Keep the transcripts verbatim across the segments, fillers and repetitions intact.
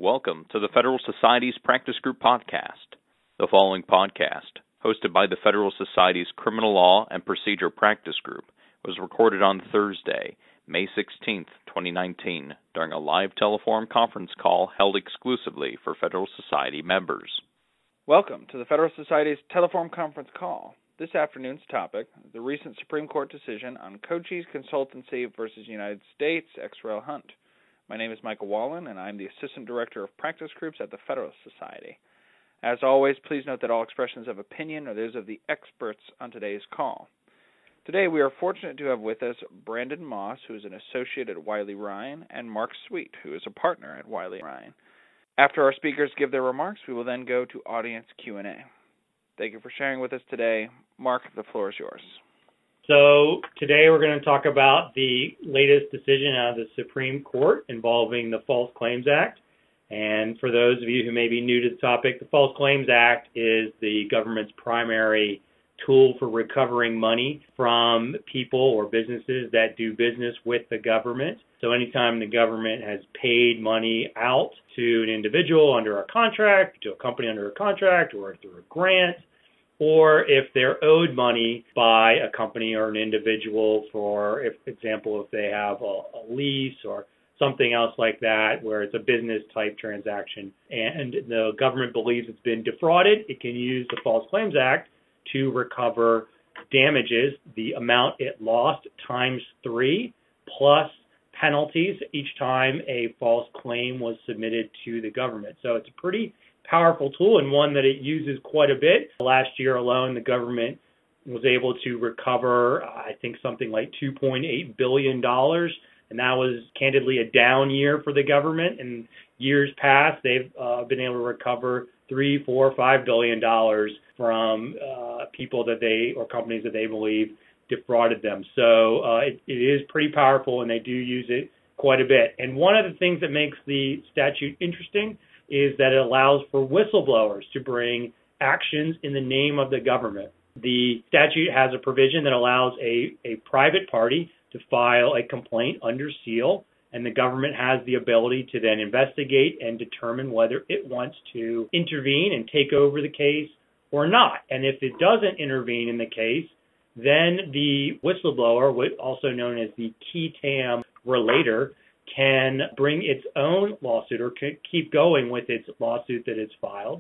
Welcome to the Federal Society's Practice Group podcast. The following podcast, hosted by the Federal Society's Criminal Law and Procedure Practice Group, was recorded on Thursday, May sixteenth, twenty nineteen, during a live teleforum conference call held exclusively for Federal Society members. Welcome to the Federal Society's teleforum conference call. This afternoon's topic is the recent Supreme Court decision on Cochise Consultancy versus United States, ex rel. Hunt. My name is Michael Wallen, and I'm the Assistant Director of Practice Groups at the Federalist Society. As always, please note that all expressions of opinion are those of the experts on today's call. Today, we are fortunate to have with us Brandon Moss, who is an associate at Wiley Ryan, and Mark Sweet, who is a partner at Wiley Ryan. After our speakers give their remarks, we will then go to audience Q and A. Thank you for sharing with us today. Mark, the floor is yours. So today we're going to talk about the latest decision out of the Supreme Court involving the False Claims Act. And for those of you who may be new to the topic, the False Claims Act is the government's primary tool for recovering money from people or businesses that do business with the government. So anytime the government has paid money out to an individual under a contract, to a company under a contract, or through a grant, or if they're owed money by a company or an individual for, if, example, if they have a, a lease or something else like that, where it's a business-type transaction, and the government believes it's been defrauded, it can use the False Claims Act to recover damages, the amount it lost times three, plus penalties each time a false claim was submitted to the government. So it's a pretty powerful tool, and one that it uses quite a bit. Last year alone, the government was able to recover, I think, something like two point eight billion dollars, and that was candidly a down year for the government. In years past, they've uh, been able to recover three, four, five billion dollars from uh, people that they or companies that they believe defrauded them. So uh, it, it is pretty powerful, and they do use it quite a bit. And one of the things that makes the statute interesting is that it allows for whistleblowers to bring actions in the name of the government. The statute has a provision that allows a, a private party to file a complaint under seal, and the government has the ability to then investigate and determine whether it wants to intervene and take over the case or not. And if it doesn't intervene in the case, then the whistleblower, also known as the qui tam relator, can bring its own lawsuit or can keep going with its lawsuit that it's filed.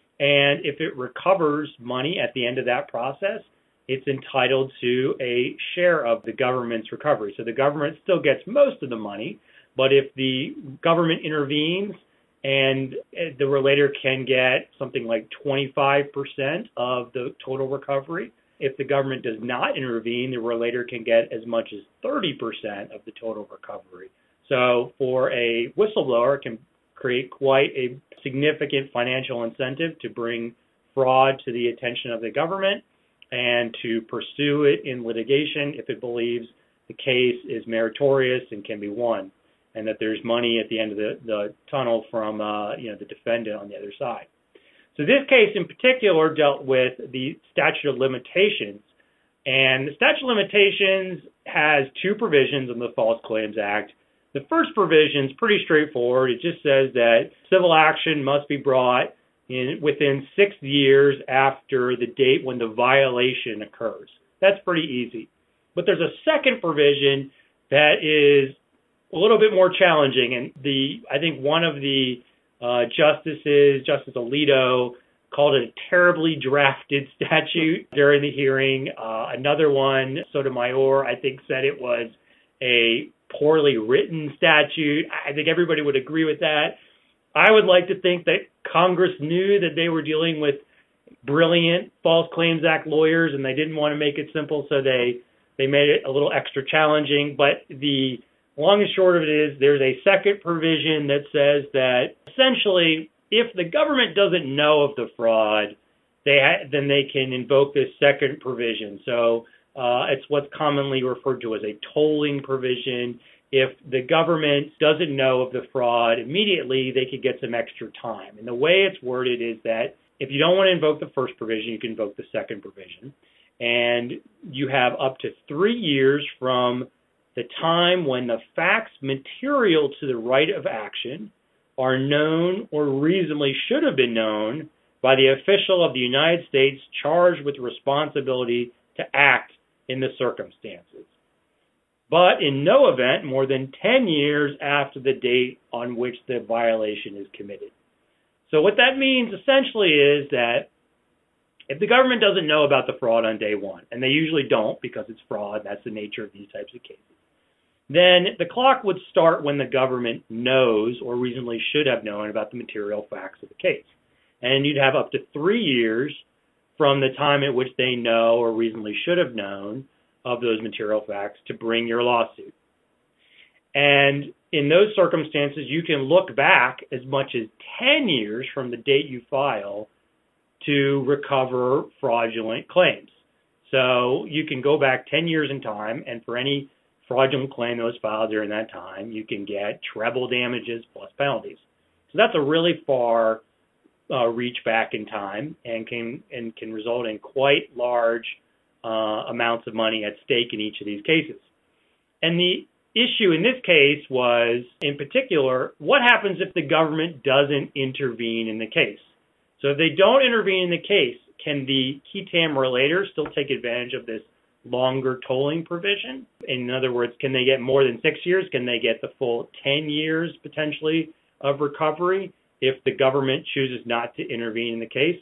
And if it recovers money at the end of that process, it's entitled to a share of the government's recovery. So the government still gets most of the money, but if the government intervenes and the relator can get something like twenty-five percent of the total recovery, if the government does not intervene, the relator can get as much as thirty percent of the total recovery. So for a whistleblower, it can create quite a significant financial incentive to bring fraud to the attention of the government and to pursue it in litigation if it believes the case is meritorious and can be won, and that there's money at the end of the, the tunnel from uh, you know the defendant on the other side. So this case in particular dealt with the statute of limitations, and the statute of limitations has two provisions in the False Claims Act. The first provision is pretty straightforward. It just says that civil action must be brought in within six years after the date when the violation occurs. That's pretty easy. But there's a second provision that is a little bit more challenging, and the I think one of the uh, justices, Justice Alito, called it a terribly drafted statute during the hearing. Uh, another one, Sotomayor, I think said it was a poorly written statute. I think everybody would agree with that. I would like to think that Congress knew that they were dealing with brilliant False Claims Act lawyers, and they didn't want to make it simple, so they, they made it a little extra challenging. But the long and short of it is there's a second provision that says that essentially if the government doesn't know of the fraud, they ha- then they can invoke this second provision. So Uh, it's what's commonly referred to as a tolling provision. If the government doesn't know of the fraud immediately, they could get some extra time. And the way it's worded is that if you don't want to invoke the first provision, you can invoke the second provision. And you have up to three years from the time when the facts material to the right of action are known or reasonably should have been known by the official of the United States charged with responsibility to act in the circumstances, but in no event more than ten years after the date on which the violation is committed. So what that means essentially is that if the government doesn't know about the fraud on day one, and they usually don't because it's fraud, that's the nature of these types of cases, then the clock would start when the government knows or reasonably should have known about the material facts of the case. And you'd have up to three years from the time at which they know or reasonably should have known of those material facts to bring your lawsuit. And in those circumstances, you can look back as much as ten years from the date you file to recover fraudulent claims. So you can go back ten years in time, and for any fraudulent claim that was filed during that time, you can get treble damages plus penalties. So that's a really far uh, reach back in time, and can and can result in quite large uh, amounts of money at stake in each of these cases. And the issue in this case was, in particular, what happens if the government doesn't intervene in the case? So if they don't intervene in the case, can the qui tam relator still take advantage of this longer tolling provision? In other words, can they get more than six years? Can they get the full ten years potentially of recovery if the government chooses not to intervene in the case?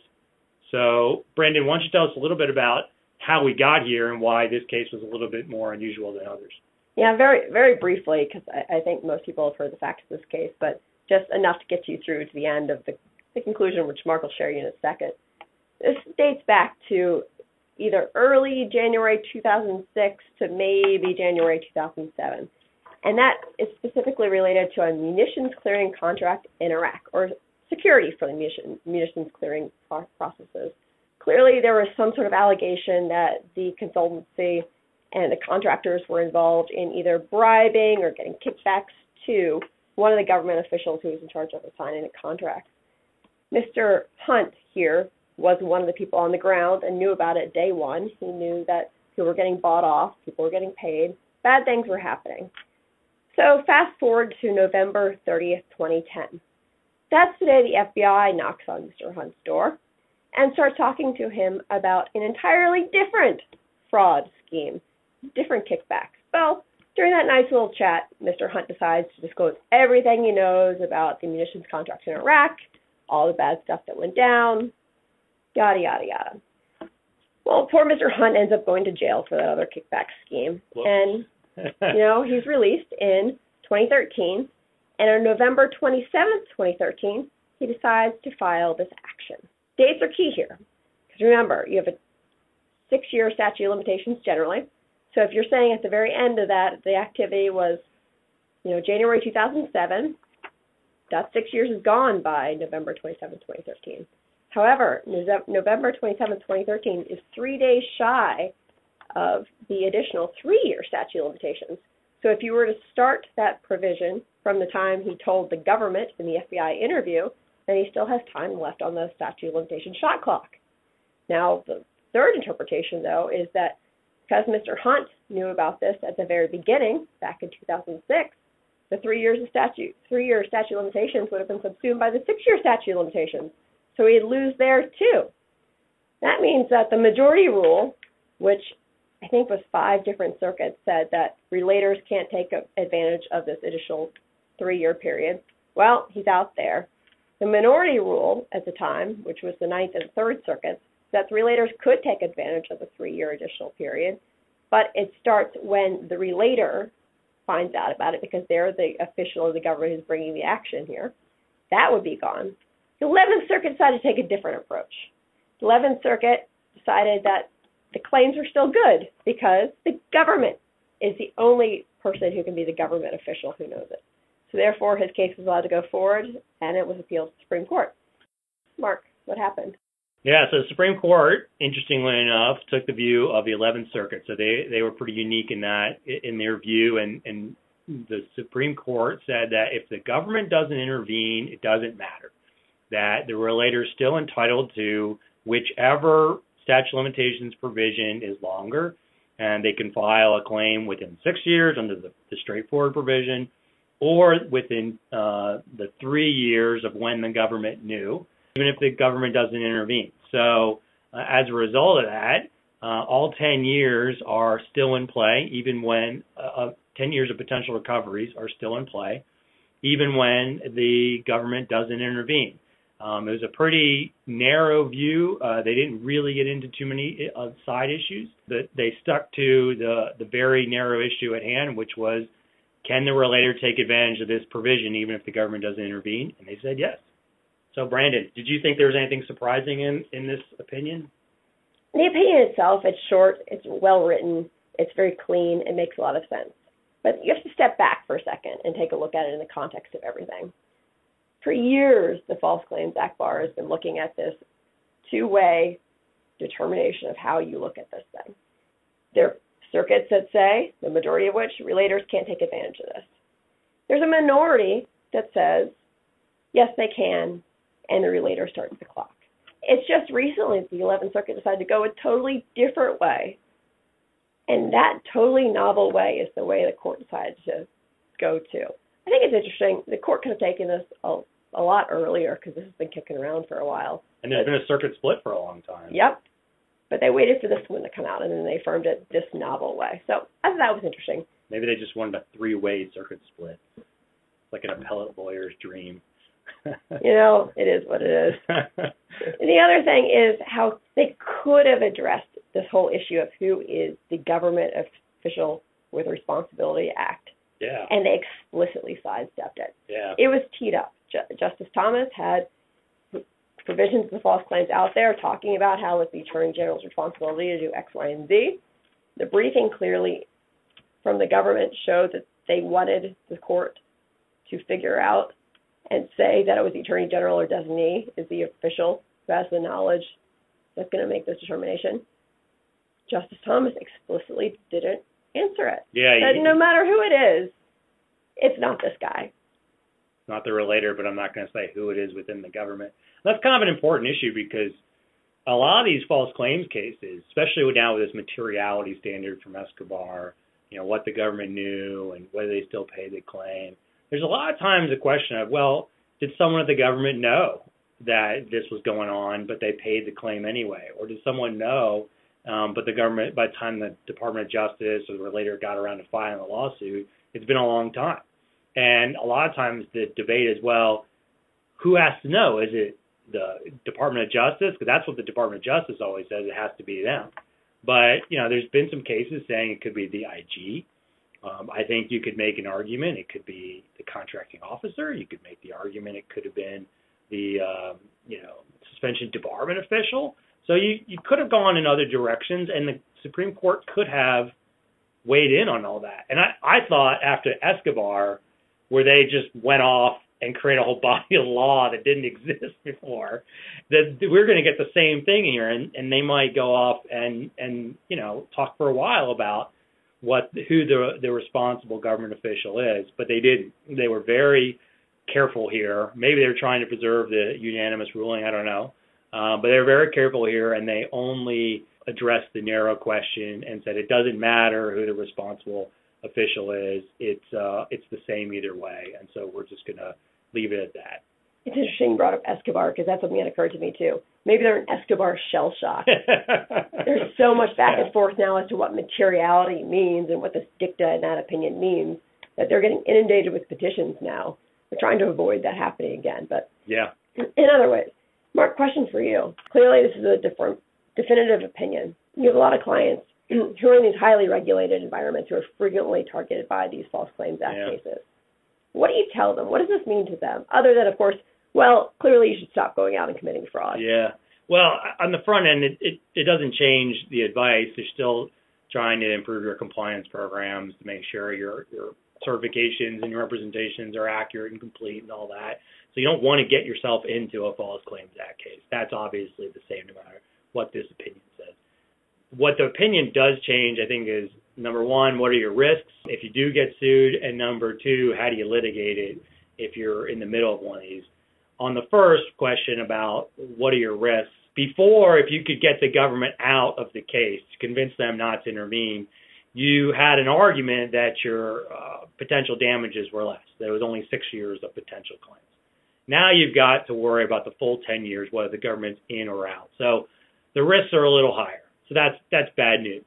So, Brendan, why don't you tell us a little bit about how we got here and why this case was a little bit more unusual than others? Yeah, very very briefly, because I, I think most people have heard the facts of this case, but just enough to get you through to the end of the, the conclusion, which Mark will share you in a second. This dates back to either early January two thousand six to maybe January two thousand seven. And that is specifically related to a munitions clearing contract in Iraq, or security for the munition, munitions clearing processes. Clearly, there was some sort of allegation that the consultancy and the contractors were involved in either bribing or getting kickbacks to one of the government officials who was in charge of signing a contract. Mister Hunt here was one of the people on the ground and knew about it day one. He knew that people were getting bought off, people were getting paid, bad things were happening. So fast forward to November thirtieth, twenty ten. That's the day the F B I knocks on Mister Hunt's door and starts talking to him about an entirely different fraud scheme, different kickbacks. Well, during that nice little chat, Mister Hunt decides to disclose everything he knows about the munitions contracts in Iraq, all the bad stuff that went down, yada, yada, yada. Well, poor Mister Hunt ends up going to jail for that other kickback scheme. Whoops. And, you know, he's released in twenty thirteen. And on November twenty-seventh, twenty thirteen, he decides to file this action. Dates are key here. Because remember, you have a six-year statute of limitations generally. So if you're saying at the very end of that, the activity was, you know, January two thousand seven, that six years is gone by November twenty-seventh, twenty thirteen. However, November twenty-seventh, twenty thirteen is three days shy of the additional three-year statute of limitations. So if you were to start that provision from the time he told the government in the F B I interview, then he still has time left on the statute of limitations shot clock. Now, the third interpretation, though, is that because Mister Hunt knew about this at the very beginning, back in two thousand six, the three years of statute, three-year statute of limitations would have been subsumed by the six-year statute of limitations. So he'd lose there, too. That means that the majority rule, which I think was five different circuits, said that relators can't take advantage of this additional three-year period. Well, he's out there. The minority rule at the time, which was the Ninth and Third Circuits, that the relators could take advantage of the three-year additional period, but it starts when the relator finds out about it because they're the official of the government who's bringing the action here. That would be gone. The Eleventh Circuit decided to take a different approach. The Eleventh Circuit decided that the claims are still good because the government is the only person who can be the government official who knows it. So therefore, his case was allowed to go forward, and it was appealed to the Supreme Court. Mark, what happened? Yeah, so the Supreme Court, interestingly enough, took the view of the Eleventh Circuit. So they, they were pretty unique in that, in their view, and, and the Supreme Court said that if the government doesn't intervene, it doesn't matter. That the relator is still entitled to whichever statute of limitations provision is longer, and they can file a claim within six years under the, the straightforward provision, or within uh, the three years of when the government knew, even if the government doesn't intervene. So uh, as a result of that, uh, all ten years are still in play, even when uh, ten years of potential recoveries are still in play, even when the government doesn't intervene. Um, it was a pretty narrow view. Uh, they didn't really get into too many uh, side issues. The, they stuck to the, the very narrow issue at hand, which was, can the relator take advantage of this provision even if the government doesn't intervene? And they said yes. So, Brandon, did you think there was anything surprising in, in this opinion? The opinion itself, it's short, it's well-written, it's very clean, it makes a lot of sense. But you have to step back for a second and take a look at it in the context of everything. For years, the False Claims Act bar has been looking at this two-way determination of how you look at this thing. There are circuits that say, the majority of which, relators can't take advantage of this. There's a minority that says, yes, they can, and the relator starts the clock. It's just recently that the eleventh Circuit decided to go a totally different way. And that totally novel way is the way the court decided to go to. I think it's interesting. The court could have taken this a, a lot earlier because this has been kicking around for a while. And there's but, been a circuit split for a long time. Yep. But they waited for this one to come out, and then they affirmed it this novel way. So I thought that was interesting. Maybe they just wanted a three-way circuit split. It's like an appellate lawyer's dream. You know, it is what it is. And the other thing is how they could have addressed this whole issue of who is the government official with responsibility act. Yeah. And they explicitly sidestepped it. Yeah. It was teed up. Ju- Justice Thomas had provisions of the false claims out there talking about how it's the Attorney General's responsibility to do X, Y, and Z. The briefing clearly from the government showed that they wanted the court to figure out and say that it was the Attorney General or designee is the official who has the knowledge that's going to make this determination. Justice Thomas explicitly didn't answer it. Yeah. That you, no matter who it is, it's not this guy. Not the relator, but I'm not going to say who it is within the government. That's kind of an important issue because a lot of these false claims cases, especially now with this materiality standard from Escobar, you know, what the government knew and whether they still pay the claim, there's a lot of times a question of, well, did someone at the government know that this was going on, but they paid the claim anyway? Or did someone know, um, but the government, by the time the Department of Justice or the relator got around to filing a lawsuit, it's been a long time. And a lot of times the debate is, well, who has to know? Is it the Department of Justice? Because that's what the Department of Justice always says. It has to be them. But, you know, there's been some cases saying it could be the I G. Um, I think you could make an argument. It could be the contracting officer. You could make the argument it could have been the, um, you know, suspension debarment official. So you, you could have gone in other directions, and the Supreme Court could have weighed in on all that. And I, I thought after Escobar, where they just went off and created a whole body of law that didn't exist before, that we're going to get the same thing here, and, and they might go off and, and, you know, talk for a while about what who the the responsible government official is, but they didn't. They were very careful here. Maybe they were trying to preserve the unanimous ruling, I don't know. Uh, but they were very careful here, and they only addressed the narrow question and said it doesn't matter who the responsible official is. It's uh, it's the same either way, and so we're just going to leave it at that. It's interesting you brought up Escobar because that's something that occurred to me too. Maybe they're an Escobar shell shock. There's so much back and forth now as to what materiality means and what this dicta in that opinion means that they're getting inundated with petitions now. We're trying to avoid that happening again. But yeah, in other ways, Mark, question for you. Clearly, this is a different, definitive opinion. You have a lot of clients who are in these highly regulated environments who are frequently targeted by these False Claims Act yeah. cases. What do you tell them? What does this mean to them? Other than, of course, well, clearly you should stop going out and committing fraud. Yeah. Well, on the front end, it, it, it doesn't change the advice. They're still trying to improve your compliance programs to make sure your, your certifications and your representations are accurate and complete and all that. So you don't want to get yourself into a False Claims Act case. That's obviously the same no matter what this opinion says. What the opinion does change, I think, is, number one, what are your risks if you do get sued? And number two, how do you litigate it if you're in the middle of one of these? On the first question about what are your risks, before, if you could get the government out of the case, convince them not to intervene, you had an argument that your uh, potential damages were less. There was only six years of potential claims. Now you've got to worry about the full ten years, whether the government's in or out. So the risks are a little higher. So that's that's bad news.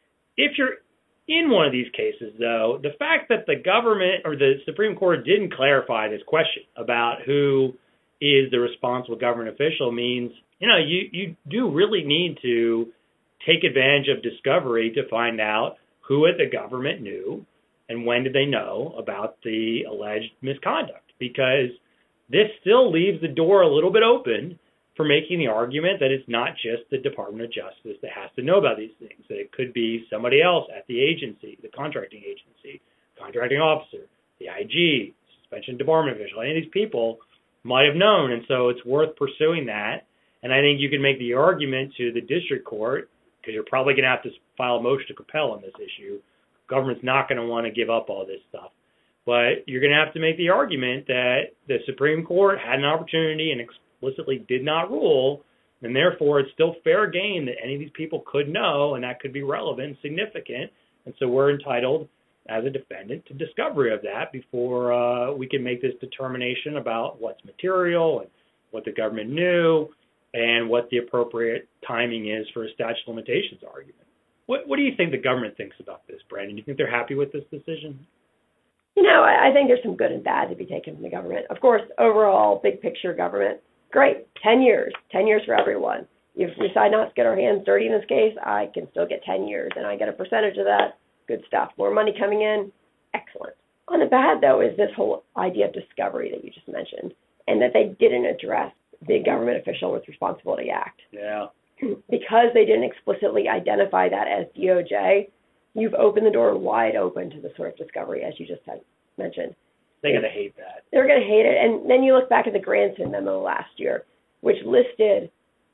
If you're in one of these cases, though, the fact that the government or the Supreme Court didn't clarify this question about who is the responsible government official means, you know, you, you do really need to take advantage of discovery to find out who at the government knew and when did they know about the alleged misconduct, because this still leaves the door a little bit open for making the argument that it's not just the Department of Justice that has to know about these things, that it could be somebody else at the agency, the contracting agency, contracting officer, the I G, suspension department official. Any of these people might have known, and so it's worth pursuing that. And I think you can make the argument to the district court, because you're probably going to have to file a motion to compel on this issue. Government's not going to want to give up all this stuff. But you're going to have to make the argument that the Supreme Court had an opportunity and explicitly did not rule, and therefore it's still fair game that any of these people could know, and that could be relevant and significant. And so we're entitled, as a defendant, to discovery of that before uh, we can make this determination about what's material and what the government knew and what the appropriate timing is for a statute of limitations argument. What, what do you think the government thinks about this, Brandon? Do you think they're happy with this decision? You know, I think there's some good and bad to be taken from the government. Of course, overall, big picture government, great. Ten years. Ten years for everyone. If we decide not to get our hands dirty in this case, I can still get ten years, and I get a percentage of that. Good stuff. More money coming in. Excellent. On the bad, though, is this whole idea of discovery that you just mentioned, and that they didn't address the government official with responsibility act. Yeah. Because they didn't explicitly identify that as D O J, you've opened the door wide open to the sort of discovery, as you just had mentioned. They're going to hate that. They're going to hate it. And then you look back at the Granson memo last year, which listed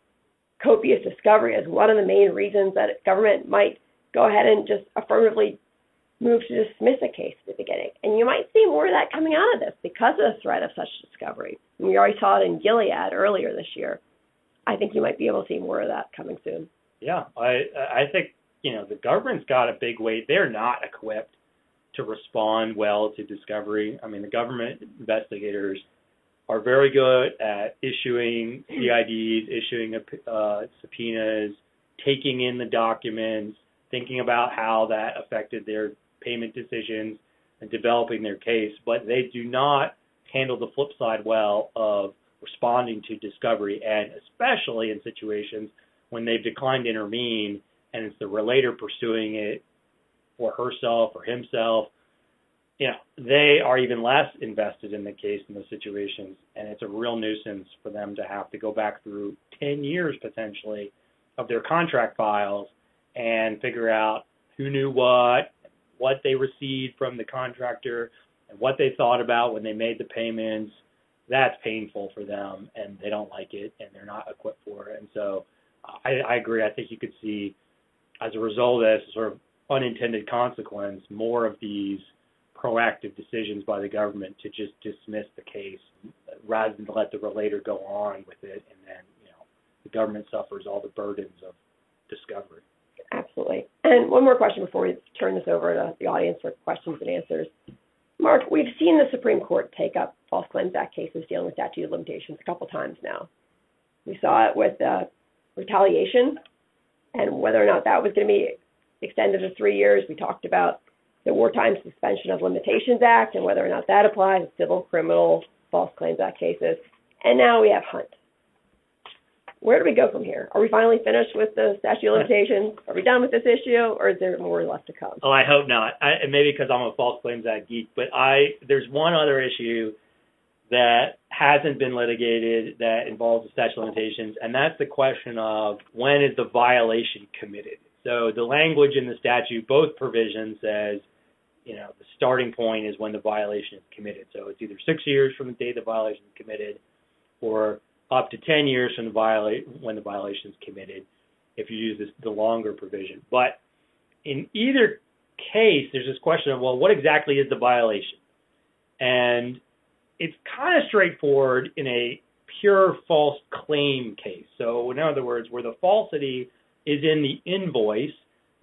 copious discovery as one of the main reasons that government might go ahead and just affirmatively move to dismiss a case at the beginning. And you might see more of that coming out of this because of the threat of such discovery. And we already saw it in Gilead earlier this year. I think you might be able to see more of that coming soon. Yeah, I I think, you know, the government's got a big weight. They're not equipped to respond well to discovery. I mean, the government investigators are very good at issuing C I Ds, issuing uh, subpoenas, taking in the documents, thinking about how that affected their payment decisions and developing their case. But they do not handle the flip side well of responding to discovery, and especially in situations when they've declined to intervene and it's the relator pursuing it for herself or himself. You know, they are even less invested in the case in those situations, and it's a real nuisance for them to have to go back through ten years potentially of their contract files and figure out who knew what, what they received from the contractor, and what they thought about when they made the payments. That's painful for them, and they don't like it, and they're not equipped for it. And so I, I agree. I think you could see, as a result of this sort of unintended consequence, more of these proactive decisions by the government to just dismiss the case rather than let the relator go on with it, and then, you know, the government suffers all the burdens of discovery. Absolutely. And one more question before we turn this over to the audience for questions and answers. Mark, we've seen the Supreme Court take up False Claims Act cases dealing with statute of limitations a couple times now. We saw it with uh, retaliation and whether or not that was going to be extended to three years. We talked about the Wartime Suspension of Limitations Act and whether or not that applies to civil, criminal, False Claims Act cases. And now we have Hunt. Where do we go from here? Are we finally finished with the statute of limitations? Are we done with this issue, or is there more left to come? Oh, I hope not. I, maybe because I'm a False Claims Act geek, but I there's one other issue that hasn't been litigated that involves the statute of limitations, and that's the question of when is the violation committed. So the language in the statute, both provisions says, you know, the starting point is when the violation is committed. So it's either six years from the date the violation is committed, or up to ten years from the viola- when the violation is committed, if you use this, the longer provision. But in either case, there's this question of, well, what exactly is the violation? And it's kind of straightforward in a pure false claim case. So in other words, where the falsity is in the invoice,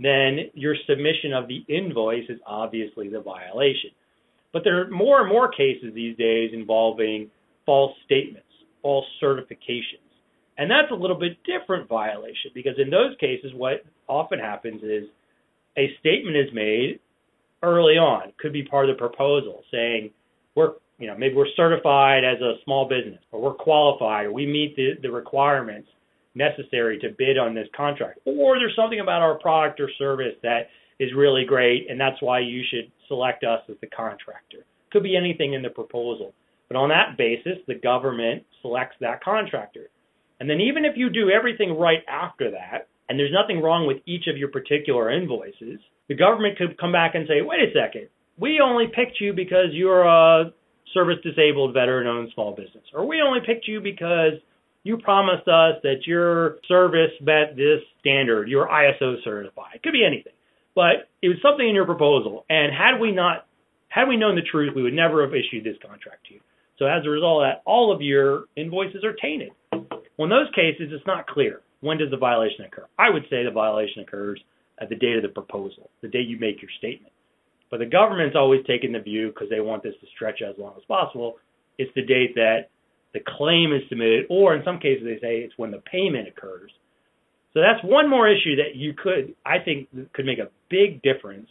then your submission of the invoice is obviously the violation. But there are more and more cases these days involving false statements, false certifications. And that's a little bit different violation, because in those cases what often happens is a statement is made early on, could be part of the proposal, saying we're, you know, maybe we're certified as a small business, or we're qualified, or we meet the, the requirements necessary to bid on this contract, or there's something about our product or service that is really great, and that's why you should select us as the contractor. Could be anything in the proposal. But on that basis, the government selects that contractor. And then even if you do everything right after that, and there's nothing wrong with each of your particular invoices, the government could come back and say, wait a second, we only picked you because you're a service-disabled veteran-owned small business. Or we only picked you because you promised us that your service met this standard, you're I S O certified. It could be anything. But it was something in your proposal. And had we not, had we known the truth, we would never have issued this contract to you. So as a result of that, all of your invoices are tainted. Well, in those cases, it's not clear. When does the violation occur? I would say the violation occurs at the date of the proposal, the day you make your statement. But the government's always taken the view, because they want this to stretch as long as possible, it's the date that the claim is submitted, or in some cases they say it's when the payment occurs. So that's one more issue that you could, I think, could make a big difference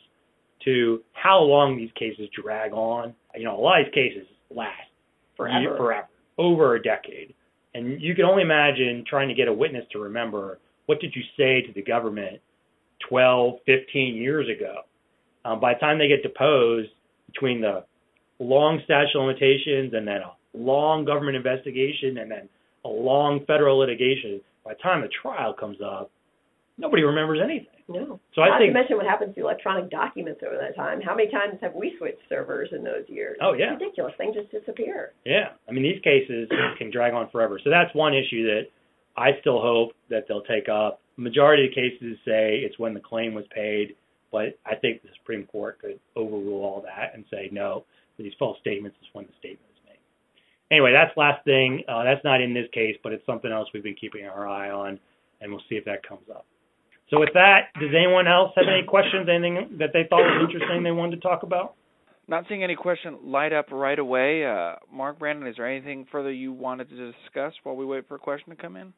to how long these cases drag on. You know, a lot of these cases last Forever. forever, over a decade. And you can only imagine trying to get a witness to remember, what did you say to the government twelve, fifteen years ago? Um, by the time they get deposed, between the long statute of limitations and then a long government investigation and then a long federal litigation, by the time the trial comes up, nobody remembers anything. No. So I Not think, to mention what happens to electronic documents over that time. How many times have we switched servers in those years? Oh, yeah. It's ridiculous. Things just disappear. Yeah. I mean, these cases can drag on forever. So that's one issue that I still hope that they'll take up. The majority of the cases say it's when the claim was paid, but I think the Supreme Court could overrule all that and say, no, for these false statements is when the statement is made. Anyway, that's the last thing. Uh, that's not in this case, but it's something else we've been keeping our eye on, and we'll see if that comes up. So with that, does anyone else have any questions, anything that they thought was interesting they wanted to talk about? Not seeing any question light up right away. Uh, Mark, Brandon, is there anything further you wanted to discuss while we wait for a question to come in?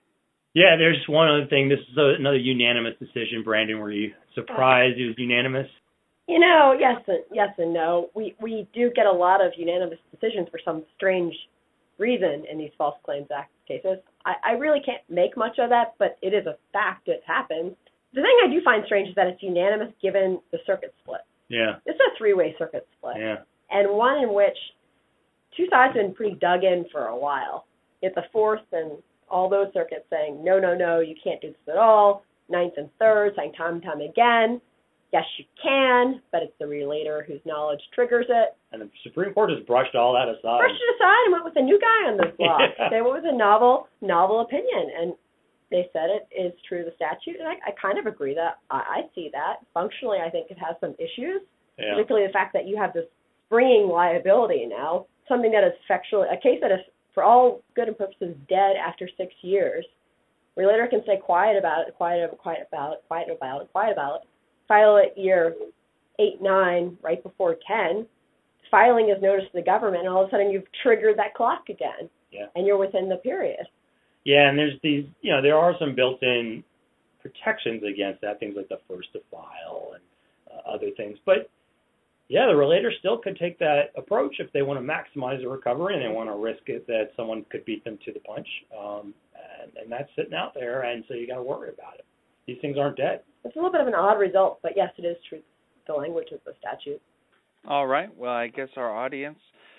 Yeah, there's one other thing. This is a, another unanimous decision. Brandon, were you surprised it was unanimous? You know, yes and yes and no. We we do get a lot of unanimous decisions for some strange reason in these False Claims Act cases. I, I really can't make much of that, but it is a fact. It happens. The thing I do find strange is that it's unanimous given the circuit split. Yeah. It's a three-way circuit split. Yeah. And one in which two sides have been pretty dug in for a while. It's the fourth and all those circuits saying, no, no, no, you can't do this at all. Ninth and third saying time and time again, yes, you can, but it's the relator whose knowledge triggers it. And the Supreme Court has brushed all that aside. Brushed it aside and went with a new guy on this block. Yeah. They went with a novel, novel opinion, and they said it is true to the statute, and I, I kind of agree that I, I see that. Functionally, I think it has some issues, Yeah. particularly the fact that you have this springing liability now, something that is factually, a case that is, for all good and purposes, dead after six years. Relator can stay quiet about it, quiet, quiet about it, quiet about it, quiet about it. File it year eight, nine, right before ten. Filing is notice to the government, and all of a sudden you've triggered that clock again, Yeah. and you're within the period. Yeah, and there's these, you know, there are some built-in protections against that, things like the first to file and uh, other things. But, yeah, the relator still could take that approach if they want to maximize the recovery and they want to risk it that someone could beat them to the punch. Um, and, and that's sitting out there, and so you got to worry about it. These things aren't dead. It's a little bit of an odd result, but yes, it is true, the language of the statute. All right. Well, I guess our audience,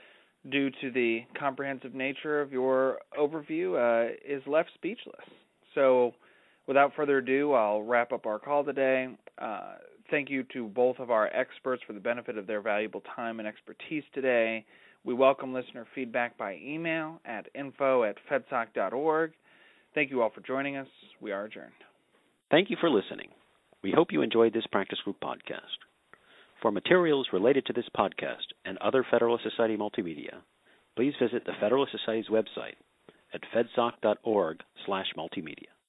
due to the comprehensive nature of your overview, uh, is left speechless. So without further ado, I'll wrap up our call today. Uh, thank you to both of our experts for the benefit of their valuable time and expertise today. We welcome listener feedback by email at info at fedsoc dot org. Thank you all for joining us. We are adjourned. Thank you for listening. We hope you enjoyed this practice group podcast. For materials related to this podcast and other Federalist Society multimedia, please visit the Federalist Society's website at fedsoc dot org slash multimedia.